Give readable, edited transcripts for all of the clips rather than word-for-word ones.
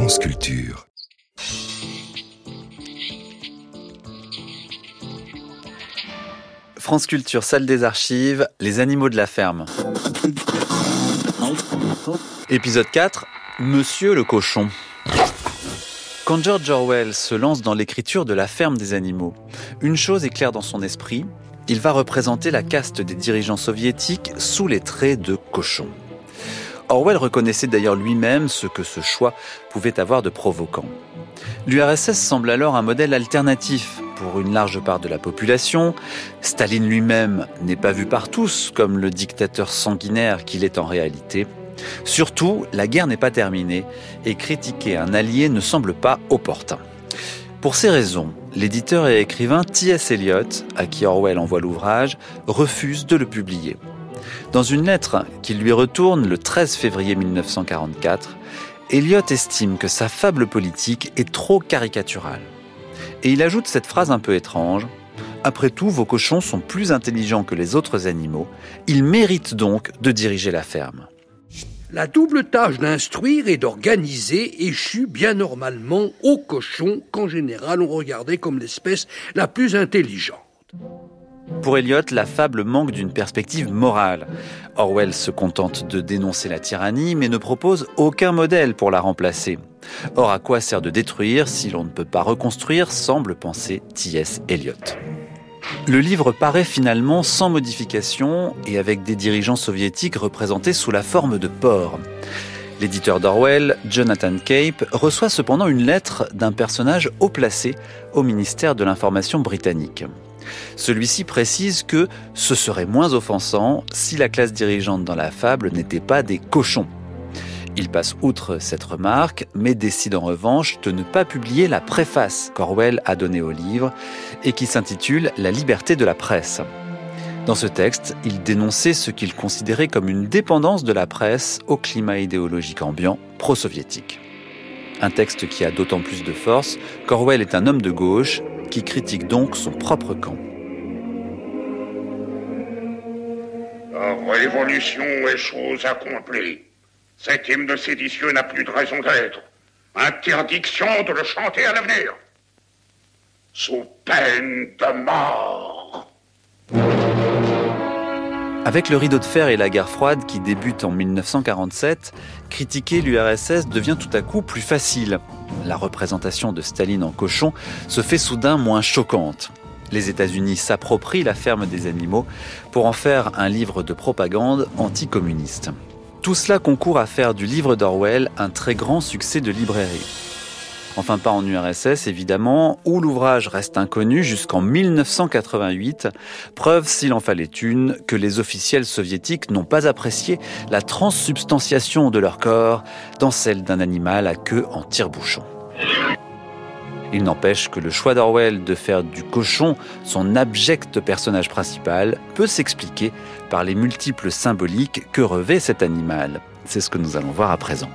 France Culture. France Culture, salle des archives, les animaux de la ferme. Épisode 4, Monsieur le cochon. Quand George Orwell se lance dans l'écriture de La ferme des animaux, une chose est claire dans son esprit, il va représenter la caste des dirigeants soviétiques sous les traits de cochons. Orwell reconnaissait d'ailleurs lui-même ce que ce choix pouvait avoir de provoquant. L'URSS semble alors un modèle alternatif pour une large part de la population. Staline lui-même n'est pas vu par tous comme le dictateur sanguinaire qu'il est en réalité. Surtout, la guerre n'est pas terminée et critiquer un allié ne semble pas opportun. Pour ces raisons, l'éditeur et écrivain T.S. Eliot, à qui Orwell envoie l'ouvrage, refuse de le publier. Dans une lettre qu'il lui retourne le 13 février 1944, Eliot estime que sa fable politique est trop caricaturale. Et il ajoute cette phrase un peu étrange : « Après tout, vos cochons sont plus intelligents que les autres animaux, ils méritent donc de diriger la ferme. » La double tâche d'instruire et d'organiser échut bien normalement aux cochons qu'en général on regardait comme l'espèce la plus intelligente. Pour Eliot, la fable manque d'une perspective morale. Orwell se contente de dénoncer la tyrannie, mais ne propose aucun modèle pour la remplacer. Or, à quoi sert de détruire si l'on ne peut pas reconstruire, semble penser T.S. Eliot. Le livre paraît finalement sans modification et avec des dirigeants soviétiques représentés sous la forme de porcs. L'éditeur d'Orwell, Jonathan Cape, reçoit cependant une lettre d'un personnage haut placé au ministère de l'Information britannique. Celui-ci précise que ce serait moins offensant si la classe dirigeante dans la fable n'était pas des cochons. Il passe outre cette remarque, mais décide en revanche de ne pas publier la préface qu'Orwell a donnée au livre et qui s'intitule « La liberté de la presse ». Dans ce texte, il dénonçait ce qu'il considérait comme une dépendance de la presse au climat idéologique ambiant pro-soviétique. Un texte qui a d'autant plus de force qu'Orwell est un homme de gauche qui critique donc son propre camp. La révolution est chose accomplie. Cet hymne de sédition n'a plus de raison d'être. Interdiction de le chanter à l'avenir. Sous peine de mort. Avec le rideau de fer et la guerre froide qui débute en 1947, critiquer l'URSS devient tout à coup plus facile. La représentation de Staline en cochon se fait soudain moins choquante. Les États-Unis s'approprient La ferme des animaux pour en faire un livre de propagande anticommuniste. Tout cela concourt à faire du livre d'Orwell un très grand succès de librairie. Enfin pas en URSS évidemment, où l'ouvrage reste inconnu jusqu'en 1988, preuve s'il en fallait une que les officiels soviétiques n'ont pas apprécié la transsubstantiation de leur corps dans celle d'un animal à queue en tire-bouchon. Il n'empêche que le choix d'Orwell de faire du cochon son abject personnage principal peut s'expliquer par les multiples symboliques que revêt cet animal. C'est ce que nous allons voir à présent.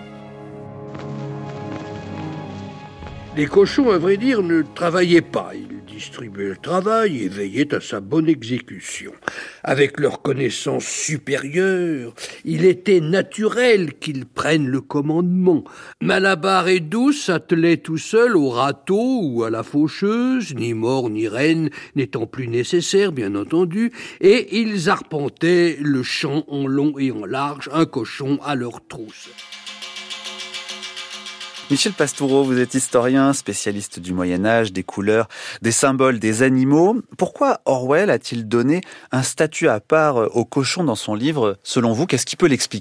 Les cochons, à vrai dire, ne travaillaient pas. Ils distribuaient le travail et veillaient à sa bonne exécution. Avec leur connaissance supérieure, il était naturel qu'ils prennent le commandement. Malabar et Douce s'attelaient tout seuls au râteau ou à la faucheuse, ni mort ni reine n'étant plus nécessaire, bien entendu, et ils arpentaient le champ en long et en large, un cochon à leur trousse. Michel Pastoureau, vous êtes historien, spécialiste du Moyen-Âge, des couleurs, des symboles, des animaux. Pourquoi Orwell a-t-il donné un statut à part aux cochons dans son livre ? Selon vous, qu'est-ce qui peut l'expliquer ?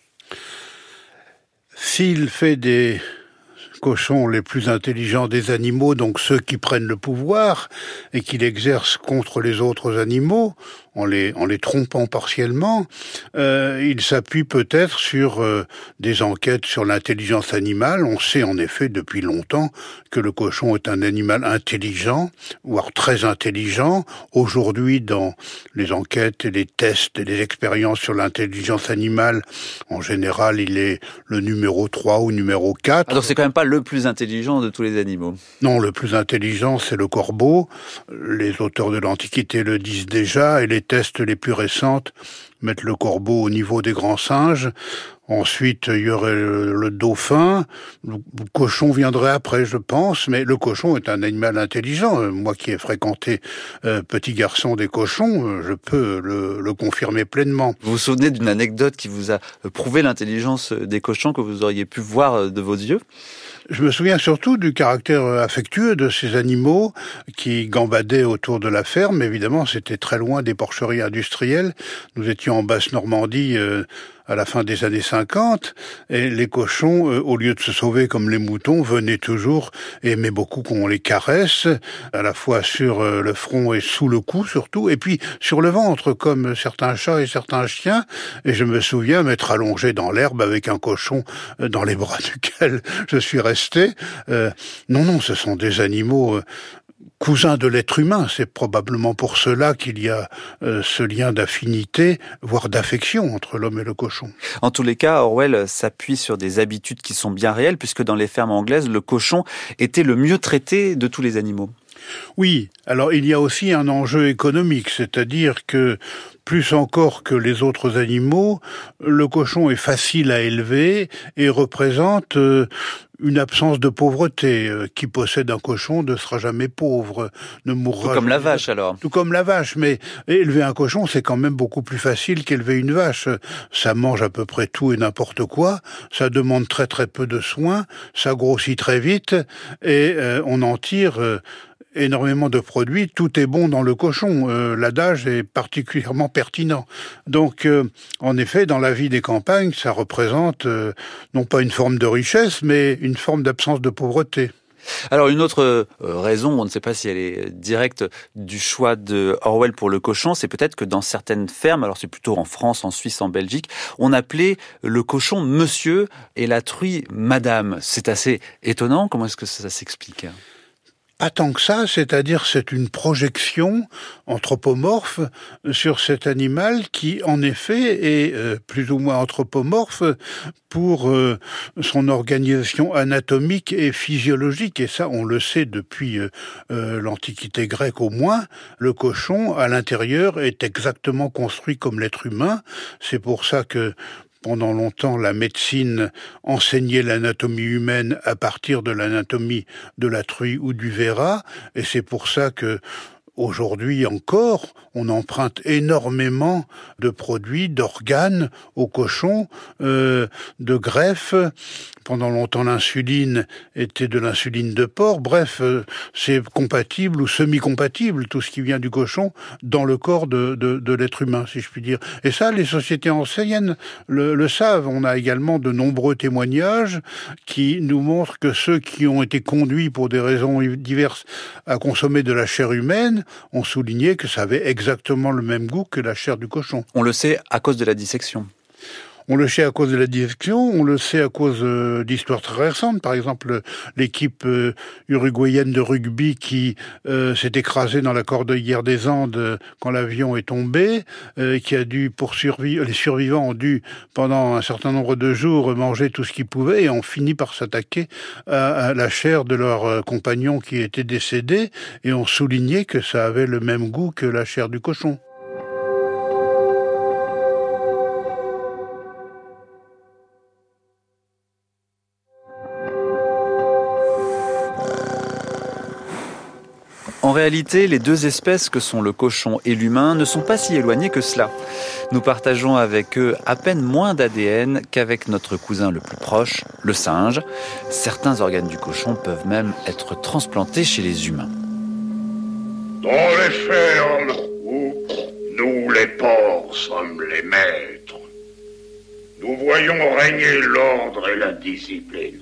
S'il fait des cochons les plus intelligents des animaux, donc ceux qui prennent le pouvoir et qui l'exercent contre les autres animaux, en les trompant partiellement, il s'appuie peut-être sur des enquêtes sur l'intelligence animale. On sait en effet depuis longtemps que le cochon est un animal intelligent, voire très intelligent. Aujourd'hui, dans les enquêtes et les tests et les expériences sur l'intelligence animale, en général, il est le numéro 3 ou numéro 4. Alors c'est quand même pas le plus intelligent de tous les animaux. Non, le plus intelligent, c'est le corbeau. Les auteurs de l'Antiquité le disent déjà, et les tests les plus récents mettre le corbeau au niveau des grands singes. Ensuite, il y aurait le dauphin. Le cochon viendrait après, je pense, mais le cochon est un animal intelligent. Moi qui ai fréquenté petit garçon des cochons, je peux le confirmer pleinement. Vous vous souvenez d'une anecdote qui vous a prouvé l'intelligence des cochons que vous auriez pu voir de vos yeux ? Je me souviens surtout du caractère affectueux de ces animaux qui gambadaient autour de la ferme. Évidemment, c'était très loin des porcheries industrielles. Nous étions en Basse-Normandie à la fin des années 50, et les cochons, au lieu de se sauver comme les moutons, venaient toujours et aimaient beaucoup qu'on les caresse, à la fois sur le front et sous le cou surtout, et puis sur le ventre, comme certains chats et certains chiens. Et je me souviens m'être allongé dans l'herbe avec un cochon dans les bras duquel je suis resté. Non, ce sont des animaux cousins de l'être humain. C'est probablement pour cela qu'il y a ce lien d'affinité, voire d'affection entre l'homme et le cochon. En tous les cas, Orwell s'appuie sur des habitudes qui sont bien réelles, puisque dans les fermes anglaises, le cochon était le mieux traité de tous les animaux. Oui, alors il y a aussi un enjeu économique, c'est-à-dire que plus encore que les autres animaux, le cochon est facile à élever et représente une absence de pauvreté. Qui possède un cochon ne sera jamais pauvre, ne mourra. Tout comme la vache alors. Tout comme la vache, mais élever un cochon, c'est quand même beaucoup plus facile qu'élever une vache. Ça mange à peu près tout et n'importe quoi, ça demande très très peu de soins, ça grossit très vite et on en tire énormément de produits, tout est bon dans le cochon. L'adage est particulièrement pertinent. Donc, en effet, dans la vie des campagnes, ça représente non pas une forme de richesse, mais une forme d'absence de pauvreté. Alors une autre raison, on ne sait pas si elle est directe, du choix de Orwell pour le cochon, c'est peut-être que dans certaines fermes, alors c'est plutôt en France, en Suisse, en Belgique, on appelait le cochon monsieur et la truie madame. C'est assez étonnant, comment est-ce que ça s'explique ? Pas tant que ça, c'est-à-dire c'est une projection anthropomorphe sur cet animal qui, en effet, est plus ou moins anthropomorphe pour son organisation anatomique et physiologique. Et ça, on le sait depuis l'Antiquité grecque au moins. Le cochon, à l'intérieur, est exactement construit comme l'être humain. C'est pour ça que pendant longtemps, la médecine enseignait l'anatomie humaine à partir de l'anatomie de la truie ou du verrat, et c'est pour ça que aujourd'hui encore, on emprunte énormément de produits, d'organes au cochon, de greffes. Pendant longtemps, l'insuline était de l'insuline de porc. Bref, c'est compatible ou semi-compatible, tout ce qui vient du cochon, dans le corps de l'être humain, si je puis dire. Et ça, les sociétés anciennes le savent. On a également de nombreux témoignages qui nous montrent que ceux qui ont été conduits pour des raisons diverses à consommer de la chair humaine ont souligné que ça avait exactement le même goût que la chair du cochon. On le sait à cause de la dissection. On le sait à cause de la dissection, on le sait à cause d'histoires très récentes. Par exemple, l'équipe uruguayenne de rugby qui s'est écrasée dans la cordillère des Andes quand l'avion est tombé, qui a dû, les survivants ont dû, pendant un certain nombre de jours, manger tout ce qu'ils pouvaient et ont fini par s'attaquer à la chair de leur compagnon qui était décédé et ont souligné que ça avait le même goût que la chair du cochon. En réalité, les deux espèces que sont le cochon et l'humain ne sont pas si éloignées que cela. Nous partageons avec eux à peine moins d'ADN qu'avec notre cousin le plus proche, le singe. Certains organes du cochon peuvent même être transplantés chez les humains. Dans les fermes où nous les porcs sommes les maîtres, nous voyons régner l'ordre et la discipline.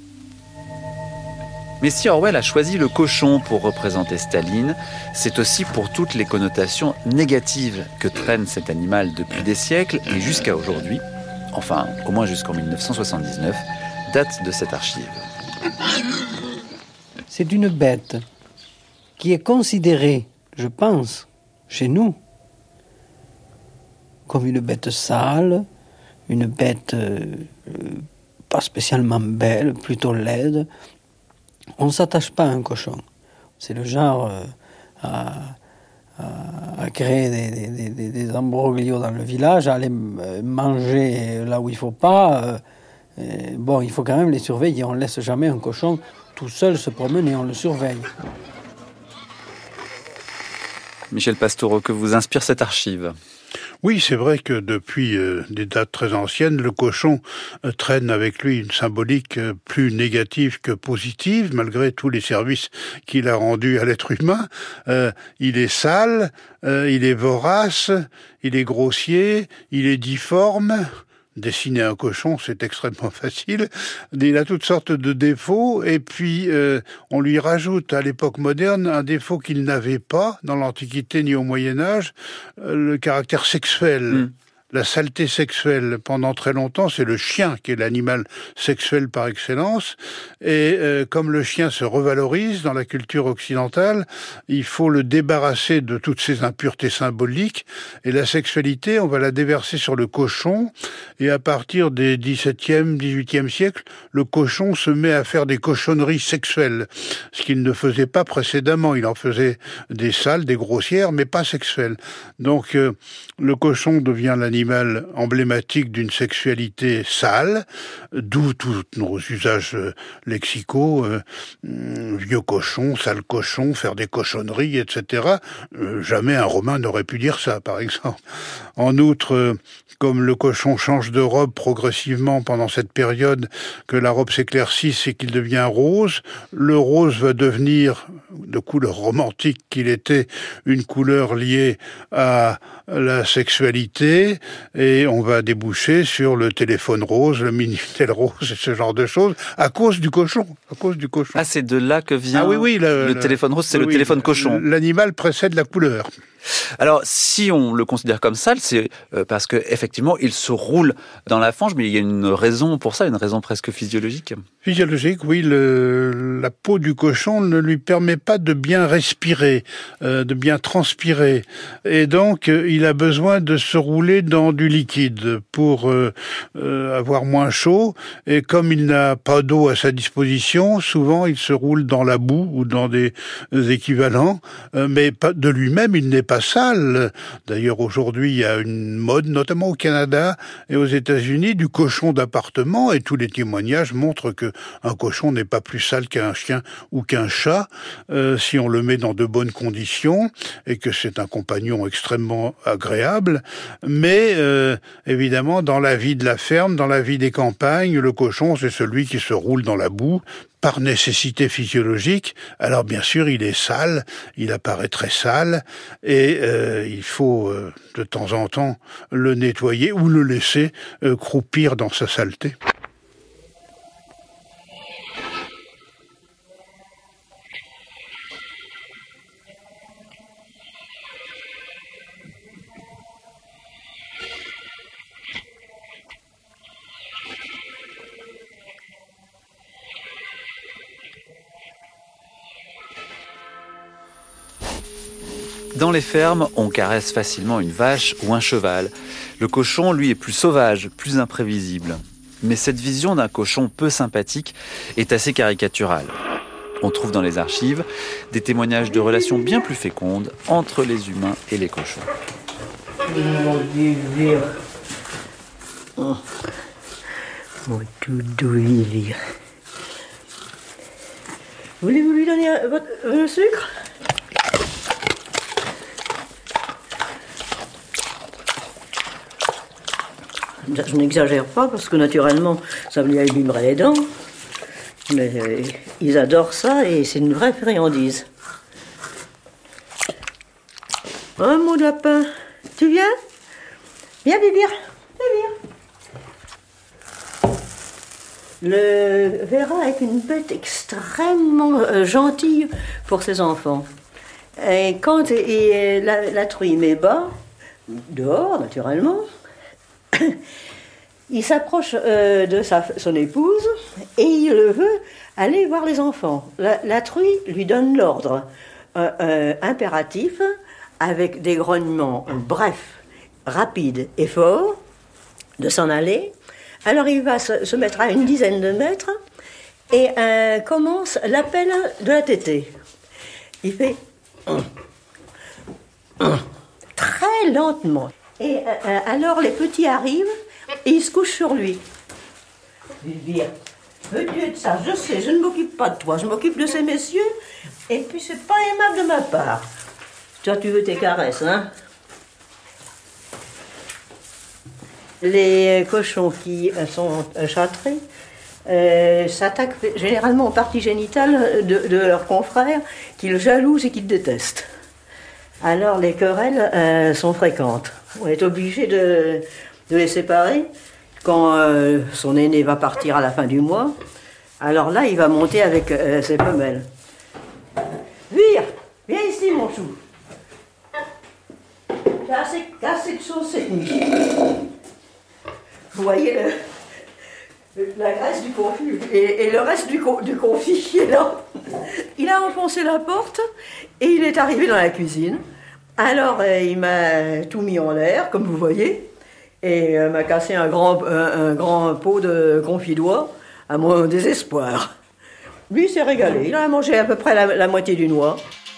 Mais si Orwell a choisi le cochon pour représenter Staline, c'est aussi pour toutes les connotations négatives que traîne cet animal depuis des siècles et jusqu'à aujourd'hui, enfin au moins jusqu'en 1979, date de cette archive. C'est une bête qui est considérée, je pense, chez nous, comme une bête sale, une bête pas spécialement belle, plutôt laide. On ne s'attache pas à un cochon. C'est le genre à à créer des imbroglios dans le village, à aller manger là où il ne faut pas. Bon, il faut quand même les surveiller. On ne laisse jamais un cochon tout seul se promener, on le surveille. Michel Pastoureau, que vous inspire cette archive ? Oui, c'est vrai que depuis des dates très anciennes, le cochon traîne avec lui une symbolique plus négative que positive, malgré tous les services qu'il a rendus à l'être humain. Il est sale, il est vorace, il est grossier, il est difforme. Dessiner un cochon, c'est extrêmement facile. Il a toutes sortes de défauts et puis on lui rajoute à l'époque moderne un défaut qu'il n'avait pas dans l'Antiquité ni au Moyen-Âge, le caractère sexuel. La saleté sexuelle, pendant très longtemps, c'est le chien qui est l'animal sexuel par excellence. Et comme le chien se revalorise dans la culture occidentale, il faut le débarrasser de toutes ces impuretés symboliques. Et la sexualité, on va la déverser sur le cochon. Et à partir des XVIIe, XVIIIe siècles, le cochon se met à faire des cochonneries sexuelles. Ce qu'il ne faisait pas précédemment. Il en faisait des sales, des grossières, mais pas sexuelles. Donc le cochon devient l'animal emblématique d'une sexualité sale, d'où tous nos usages lexicaux, vieux cochon, sale cochon, faire des cochonneries, etc. Jamais un Romain n'aurait pu dire ça, par exemple. En outre, comme le cochon change de robe progressivement pendant cette période, que la robe s'éclaircisse et qu'il devient rose, le rose va devenir, de couleur romantique qu'il était, une couleur liée à la sexualité, et on va déboucher sur le téléphone rose, le Minitel rose, et ce genre de choses, à cause du cochon. Ah, c'est de là que vient le téléphone rose, c'est le téléphone cochon. L'animal précède la couleur. Alors, si on le considère comme sale, c'est parce que effectivement, il se roule dans la fange, mais il y a une raison pour ça, une raison presque physiologique. Physiologique, oui. La peau du cochon ne lui permet pas de bien respirer, de bien transpirer. Et donc, il a besoin de se rouler dans du liquide pour avoir moins chaud. Et comme il n'a pas d'eau à sa disposition, souvent, il se roule dans la boue ou dans des équivalents. Mais pas de lui-même, il n'est pas sale. D'ailleurs, aujourd'hui, il y a une mode, notamment au Canada et aux États-Unis, du cochon d'appartement, et tous les témoignages montrent que un cochon n'est pas plus sale qu'un chien ou qu'un chat, si on le met dans de bonnes conditions, et que c'est un compagnon extrêmement agréable. Mais évidemment, dans la vie de la ferme, dans la vie des campagnes, le cochon, c'est celui qui se roule dans la boue, par nécessité physiologique. Alors bien sûr, il est sale, il apparaît très sale, et il faut de temps en temps le nettoyer ou le laisser croupir dans sa saleté. Dans les fermes, on caresse facilement une vache ou un cheval. Le cochon, lui, est plus sauvage, plus imprévisible. Mais cette vision d'un cochon peu sympathique est assez caricaturale. On trouve dans les archives des témoignages de relations bien plus fécondes entre les humains et les cochons. Mon Dieu, oh, mon tout doux Vivir. Voulez-vous lui donner votre sucre ? Je n'exagère pas parce que naturellement ça lui abîmerait les dents, mais ils adorent ça et c'est une vraie friandise. Oh mon lapin, tu viens ? Viens Bibir, Le Vera est une bête extrêmement gentille pour ses enfants. Et quand la truie met bas, dehors naturellement, il s'approche de son épouse et il veut aller voir les enfants. La truie lui donne l'ordre impératif, avec des grognements brefs, rapides et forts, de s'en aller. Alors il va se mettre à une dizaine de mètres et commence l'appel de la tétée. Il fait... très lentement. Et alors les petits arrivent et ils se couchent sur lui. Elvire, veux-tu être sage? Je sais, je ne m'occupe pas de toi, je m'occupe de ces messieurs. Et puis c'est pas aimable de ma part. Toi, tu veux tes caresses, hein? Les cochons qui sont châtrés s'attaquent généralement aux parties génitales de leurs confrères qu'ils jalousent et qu'ils détestent. Alors les querelles sont fréquentes. On est obligé de les séparer. Quand son aîné va partir à la fin du mois, alors là, il va monter avec ses femelles. Vire, viens ici, mon chou. T'as assez de choses cette nuit. Vous voyez la graisse du confit et le reste du confit qui est là. Il a enfoncé la porte et il est arrivé dans la cuisine. Alors, il m'a tout mis en l'air, comme vous voyez. Et m'a cassé un grand pot de confit d'oie à mon désespoir. Lui, il s'est régalé. Il a mangé à peu près la moitié d'une oie.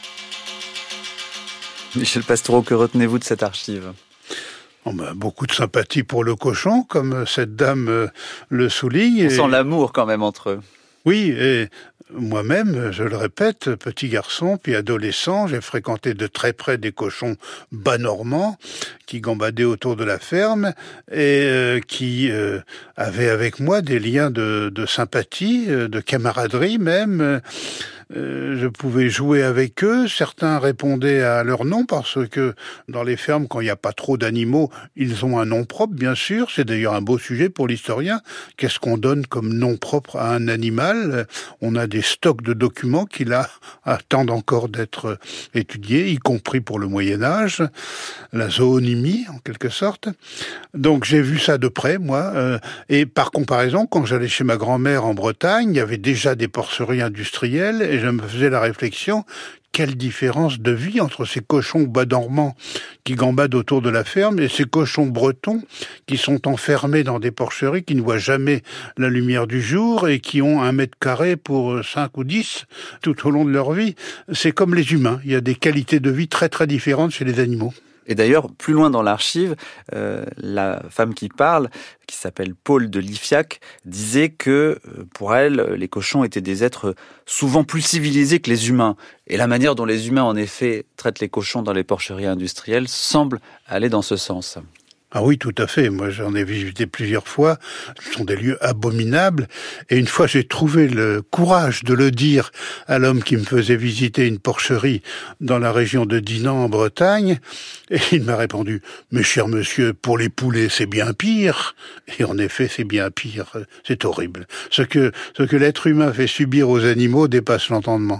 Michel Pastoureau, que retenez-vous de cette archive ? Beaucoup de sympathie pour le cochon, comme cette dame le souligne. On sent l'amour quand même entre eux. Oui, et moi-même, je le répète, petit garçon, puis adolescent, j'ai fréquenté de très près des cochons bas normands qui gambadaient autour de la ferme et qui avaient avec moi des liens de sympathie, de camaraderie même. Je pouvais jouer avec eux, certains répondaient à leur nom parce que dans les fermes, quand il n'y a pas trop d'animaux, ils ont un nom propre, bien sûr. C'est d'ailleurs un beau sujet pour l'historien. Qu'est-ce qu'on donne comme nom propre à un animal ? On a des stocks de documents qui là attendent encore d'être étudiés, y compris pour le Moyen-Âge, la zoonymie en quelque sorte. Donc j'ai vu ça de près, moi. Et par comparaison, quand j'allais chez ma grand-mère en Bretagne, il y avait déjà des porceries industrielles et je me faisais la réflexion, quelle différence de vie entre ces cochons bas normands qui gambadent autour de la ferme et ces cochons bretons qui sont enfermés dans des porcheries qui ne voient jamais la lumière du jour et qui ont 1 mètre carré pour 5 ou 10 tout au long de leur vie. C'est comme les humains, il y a des qualités de vie très très différentes chez les animaux. Et d'ailleurs, plus loin dans l'archive, la femme qui parle, qui s'appelle Paul de Lifiac, disait que pour elle, les cochons étaient des êtres souvent plus civilisés que les humains. Et la manière dont les humains, en effet, traitent les cochons dans les porcheries industrielles semble aller dans ce sens. Ah oui, tout à fait. Moi, j'en ai visité plusieurs fois. Ce sont des lieux abominables. Et une fois, j'ai trouvé le courage de le dire à l'homme qui me faisait visiter une porcherie dans la région de Dinan, en Bretagne. Et il m'a répondu, « Mais cher monsieur, pour les poulets, c'est bien pire. » Et en effet, c'est bien pire. C'est horrible. Ce que l'être humain fait subir aux animaux dépasse l'entendement.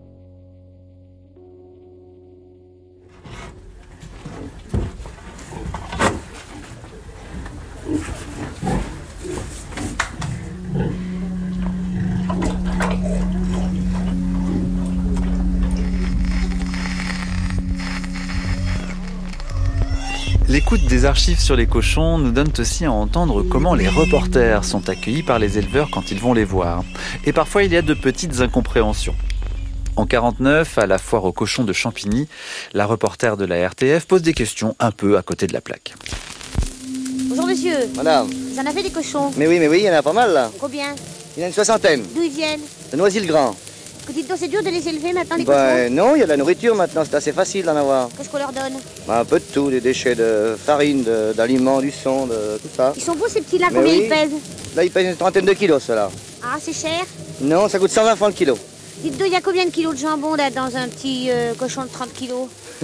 L'écoute des archives sur les cochons nous donne aussi à entendre comment les reporters sont accueillis par les éleveurs quand ils vont les voir. Et parfois, il y a de petites incompréhensions. En 1949, à la foire aux cochons de Champigny, la reporter de la RTF pose des questions un peu à côté de la plaque. Bonjour monsieur. Madame. Vous en avez des cochons? Mais oui, il y en a pas mal là. Combien? Il y en a une 60aine. D'où ils viennent? De Noisy-le-Grand. Dites-donc, c'est dur de les élever maintenant, les cochons? Non, il y a de la nourriture maintenant, c'est assez facile d'en avoir. Qu'est-ce qu'on leur donne? Un peu de tout, des déchets de farine, d'aliments, du son, de tout ça. Ils sont beaux ces petits-là, combien ils pèsent? Là, ils pèsent une 30aine de kilos, ceux-là. Ah, c'est cher? Non, ça coûte 120 francs le kilo. Dites-donc, il y a combien de kilos de jambon là dans un petit cochon de 30 kilos?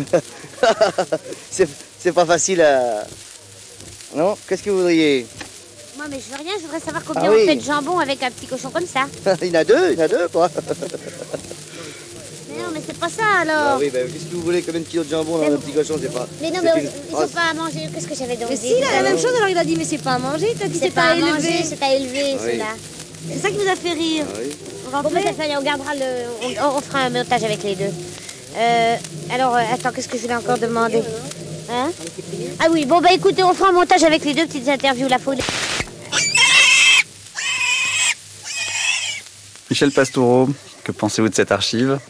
C'est pas facile à... Non? Qu'est-ce que vous voudriez? Moi, mais je veux rien, je voudrais savoir combien on fait de jambon avec un petit cochon comme ça. Il y en a deux, quoi. Mais non, mais c'est pas ça alors. Ah oui, qu'est-ce que vous voulez, combien de kilos de jambon dans un petit cochon, c'est pas... Mais non, mais ils sont pas à manger, qu'est-ce que j'avais donc dit? Mais si, il a la même chose, alors il a dit, mais c'est pas à manger, t'as dit c'est pas à manger, c'est à élever, oui. cela. C'est ça qui vous a fait rire. Ah oui. On gardera on fera un montage avec les deux. Alors, attends, qu'est-ce que je voulais encore demander? Hein? Ah oui, bon, écoutez, on fera un montage avec les deux petites interviews, la folie. Michel Pastoureau, que pensez-vous de cette archive ?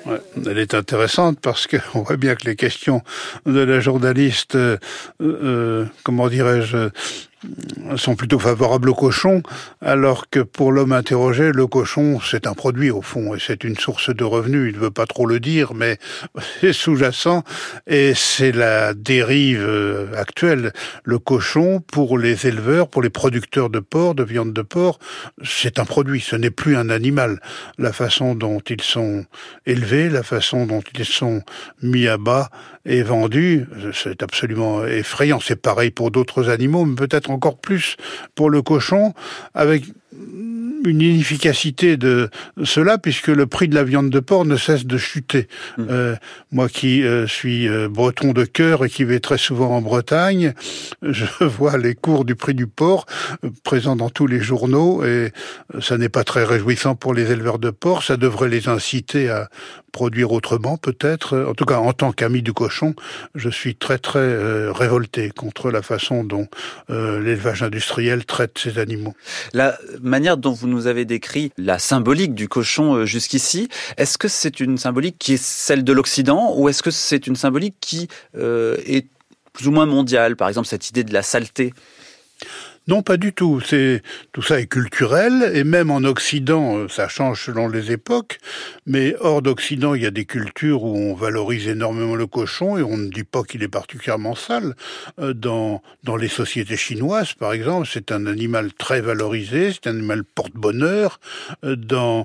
Ouais, elle est intéressante parce qu'on voit bien que les questions de la journaliste, comment dirais-je, sont plutôt favorables au cochon, alors que pour l'homme interrogé, le cochon, c'est un produit au fond, et c'est une source de revenus. Il ne veut pas trop le dire, mais c'est sous-jacent, et c'est la dérive actuelle. Le cochon, pour les éleveurs, pour les producteurs de porc, de viande de porc, c'est un produit, ce n'est plus un animal. La façon dont ils sont élevés, la façon dont ils sont mis à bas et vendus, c'est absolument effrayant. C'est pareil pour d'autres animaux, mais peut-être encore plus pour le cochon, avec une inefficacité de cela, puisque le prix de la viande de porc ne cesse de chuter. Moi qui suis breton de cœur et qui vais très souvent en Bretagne, je vois les cours du prix du porc présents dans tous les journaux, et ça n'est pas très réjouissant pour les éleveurs de porc. Ça devrait les inciter à produire autrement, peut-être. En tout cas, en tant qu'ami du cochon, je suis très très révolté contre la façon dont l'élevage industriel traite ces animaux. La manière dont vous nous avez décrit la symbolique du cochon jusqu'ici, est-ce que c'est une symbolique qui est celle de l'Occident, ou est-ce que c'est une symbolique qui est plus ou moins mondiale, par exemple cette idée de la saleté ? Non, pas du tout. Tout ça est culturel, et même en Occident, ça change selon les époques, mais hors d'Occident, il y a des cultures où on valorise énormément le cochon, et on ne dit pas qu'il est particulièrement sale. Dans les sociétés chinoises, par exemple, c'est un animal très valorisé, c'est un animal porte-bonheur. Dans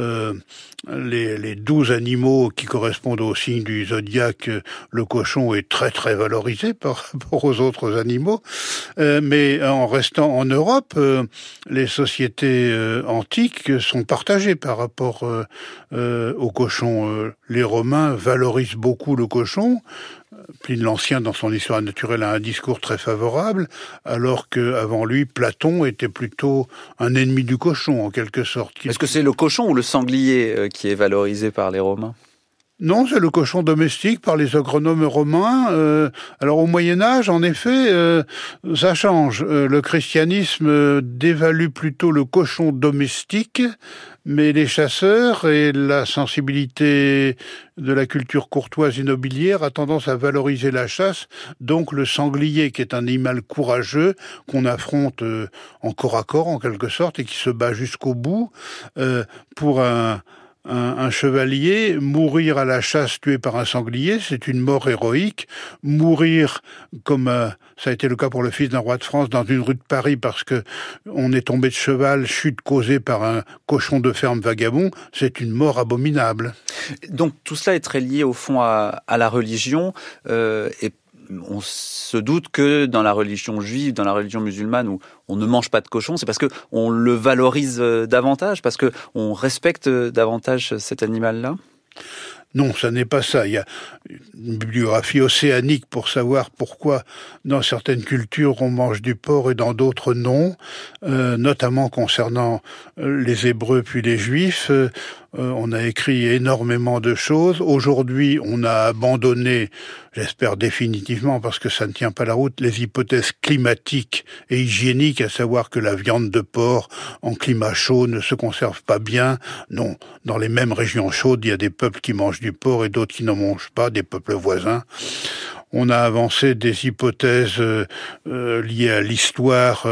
les 12 animaux qui correspondent au signe du zodiaque, le cochon est très très valorisé par rapport aux autres animaux, mais en restant en Europe, les sociétés antiques sont partagées par rapport au cochon. Les Romains valorisent beaucoup le cochon. Pline l'Ancien, dans son Histoire naturelle, a un discours très favorable, alors qu'avant lui, Platon était plutôt un ennemi du cochon, en quelque sorte. Est-ce que c'est le cochon ou le sanglier qui est valorisé par les Romains ? Non, c'est le cochon domestique par les agronomes romains. Alors au Moyen-Âge, en effet, ça change. Le christianisme dévalue plutôt le cochon domestique, mais les chasseurs et la sensibilité de la culture courtoise et nobiliaire a tendance à valoriser la chasse, donc le sanglier, qui est un animal courageux, qu'on affronte en corps à corps, en quelque sorte, et qui se bat jusqu'au bout. Pour un chevalier, mourir à la chasse tué par un sanglier, c'est une mort héroïque. Mourir, comme ça a été le cas pour le fils d'un roi de France, dans une rue de Paris parce que on est tombé de cheval, chute causée par un cochon de ferme vagabond, c'est une mort abominable. Donc tout cela est très lié au fond à la religion, et on se doute que dans la religion juive, dans la religion musulmane, où on ne mange pas de cochon, c'est parce que on le valorise davantage, parce que on respecte davantage cet animal-là ? Non, ça n'est pas ça. Il y a une bibliographie océanique pour savoir pourquoi dans certaines cultures on mange du porc et dans d'autres non, notamment concernant les Hébreux puis les Juifs. On a écrit énormément de choses. Aujourd'hui, on a abandonné, j'espère définitivement, parce que ça ne tient pas la route, les hypothèses climatiques et hygiéniques, à savoir que la viande de porc en climat chaud ne se conserve pas bien. Non, dans les mêmes régions chaudes, il y a des peuples qui mangent du porc et d'autres qui n'en mangent pas, des peuples voisins. On a avancé des hypothèses liées à l'histoire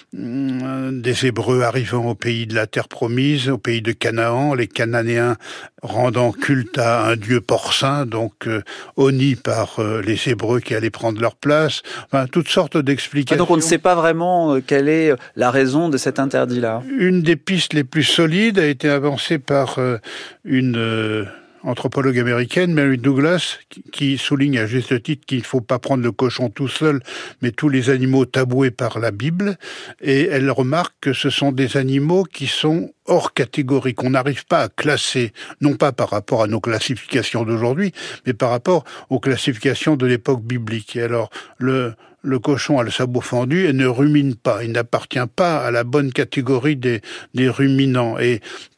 des Hébreux arrivant au pays de la terre promise, au pays de Canaan, les Cananéens rendant culte à un dieu porcin, donc honni par les Hébreux qui allaient prendre leur place. Enfin, toutes sortes d'explications. Donc on ne sait pas vraiment quelle est la raison de cet interdit-là. Une des pistes les plus solides a été avancée par une anthropologue américaine, Mary Douglas, qui souligne à juste titre qu'il ne faut pas prendre le cochon tout seul, mais tous les animaux taboués par la Bible. Et elle remarque que ce sont des animaux qui sont hors catégorie, qu'on n'arrive pas à classer, non pas par rapport à nos classifications d'aujourd'hui, mais par rapport aux classifications de l'époque biblique. Et alors, le cochon a le sabot fendu et ne rumine pas. Il n'appartient pas à la bonne catégorie des ruminants. Et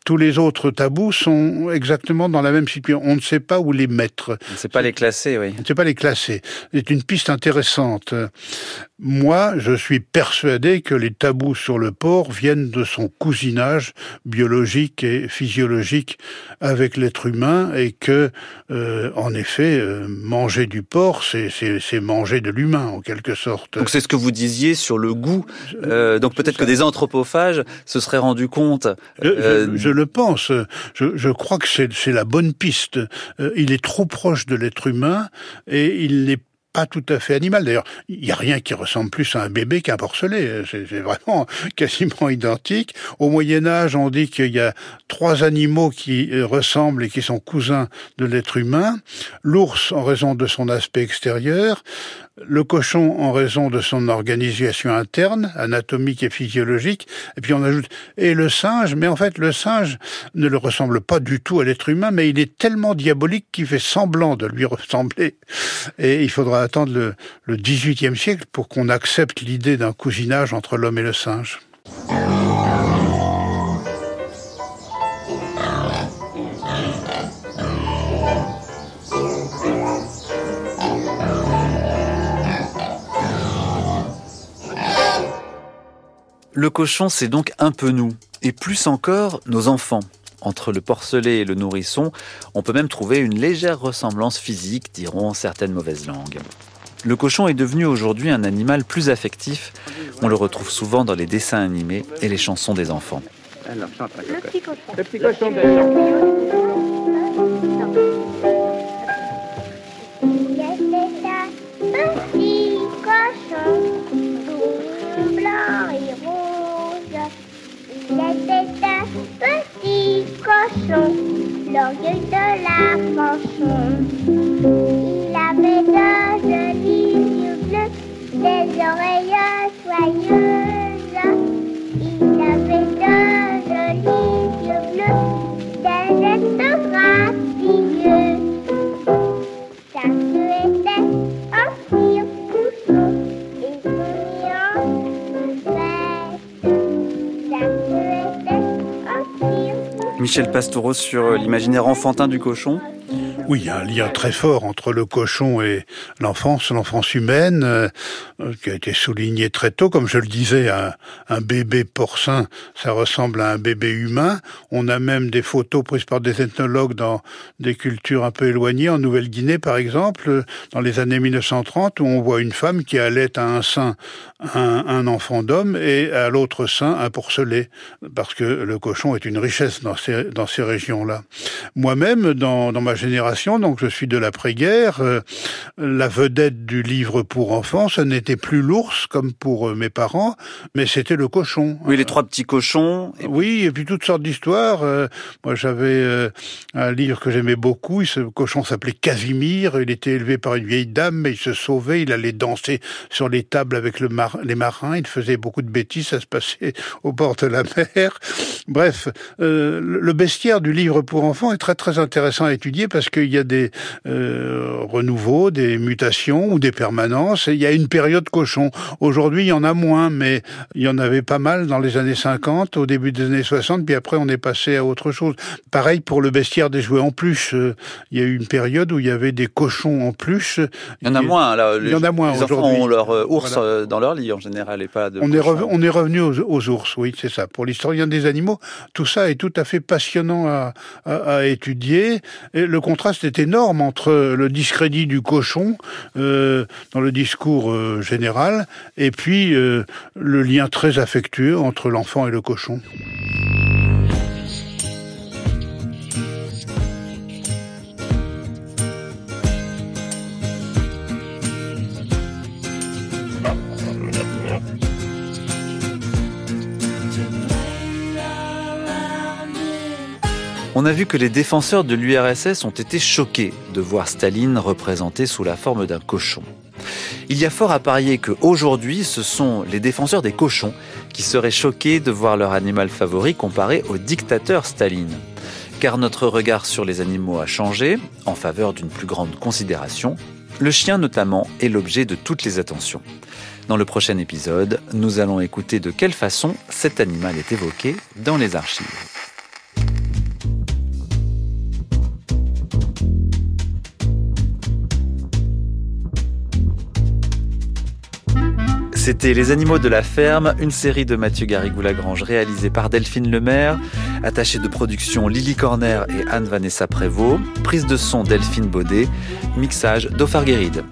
Tous les autres tabous sont exactement dans la même situation. On ne sait pas où les mettre. On ne sait pas les classer, oui. On ne sait pas les classer. C'est une piste intéressante. Moi, je suis persuadé que les tabous sur le porc viennent de son cousinage biologique et physiologique avec l'être humain et que, en effet, manger du porc, c'est manger de l'humain, en quelque sorte. Donc c'est ce que vous disiez sur le goût. Donc peut-être que des anthropophages se seraient rendus compte. Je le pense. Je crois que c'est la bonne piste. Il est trop proche de l'être humain et il n'est pas tout à fait animal. D'ailleurs, il n'y a rien qui ressemble plus à un bébé qu'un porcelet. C'est vraiment quasiment identique. Au Moyen-Âge, on dit qu'il y a 3 animaux qui ressemblent et qui sont cousins de l'être humain. L'ours en raison de son aspect extérieur, le cochon en raison de son organisation interne, anatomique et physiologique, et puis on ajoute et le singe, mais en fait le singe ne le ressemble pas du tout à l'être humain, mais il est tellement diabolique qu'il fait semblant de lui ressembler. Et il faudra attendre le XVIIIe siècle pour qu'on accepte l'idée d'un cousinage entre l'homme et le singe. Le cochon, c'est donc un peu nous, et plus encore nos enfants. Entre le porcelet et le nourrisson, on peut même trouver une légère ressemblance physique, diront certaines mauvaises langues. Le cochon est devenu aujourd'hui un animal plus affectif. On le retrouve souvent dans les dessins animés et les chansons des enfants. Alors, chante la cocotte. Le petit cochon. Le petit cochon de... Petit cochon, tout blanc et rose. Il était un petit cochon, l'orgueil de la Fanchon. Il avait de jolis yeux bleus, des oreilles soyeuses. Il avait de jolis yeux bleus, des gestes gracieux. Sa queue était en cire cochon et son sa queue était en cire. Michel Pastoureau sur l'imaginaire enfantin du cochon. Oui, il y a un lien très fort entre le cochon et l'enfance humaine, qui a été souligné très tôt. Comme je le disais, un bébé porcin, ça ressemble à un bébé humain. On a même des photos prises par des ethnologues dans des cultures un peu éloignées, en Nouvelle-Guinée par exemple, dans les années 1930, où on voit une femme qui allait à un sein un enfant d'homme et à l'autre sein un porcelet, parce que le cochon est une richesse dans ces régions-là. Moi-même, dans ma génération, donc je suis de l'après-guerre, la vedette du livre pour enfants, ce n'était plus l'ours comme pour mes parents, mais c'était le cochon. Oui, les 3 petits cochons. Oui, et puis toutes sortes d'histoires. Moi, j'avais un livre que j'aimais beaucoup. Ce cochon s'appelait Casimir. Il était élevé par une vieille dame, mais il se sauvait. Il allait danser sur les tables avec les marins. Il faisait beaucoup de bêtises. Ça se passait au bord de la mer. Bref, le bestiaire du livre pour enfants est très très intéressant à étudier parce qu'il y a des renouveaux, des mutations ou des permanences. Et il y a une période cochon. Aujourd'hui, il y en a moins, mais il y en avait pas mal dans les années 50, au début des années 60, puis après on est passé à autre chose. Pareil pour le bestiaire des jouets en peluche. Il y a eu une période où il y avait des cochons en peluche. Il y en a moins, là. Il y en a moins les aujourd'hui. enfants ont leur ours dans leur lit en général et pas de on est revenu aux ours, oui, c'est ça. Pour l'historien des animaux, tout ça est tout à fait passionnant à étudier. Et le contraste est énorme entre le discrédit du cochon dans le discours général et puis le lien très affectueux entre l'enfant et le cochon. On a vu que les défenseurs de l'URSS ont été choqués de voir Staline représenté sous la forme d'un cochon. Il y a fort à parier qu'aujourd'hui, ce sont les défenseurs des cochons qui seraient choqués de voir leur animal favori comparé au dictateur Staline. Car notre regard sur les animaux a changé, en faveur d'une plus grande considération. Le chien notamment est l'objet de toutes les attentions. Dans le prochain épisode, nous allons écouter de quelle façon cet animal est évoqué dans les archives. C'était Les animaux de la ferme, une série de Mathieu Garrigou-Lagrange réalisée par Delphine Lemaire, attachée de production Lily Corner et Anne-Vanessa Prévost, prise de son Delphine Baudet, mixage d'Ofar Guéride.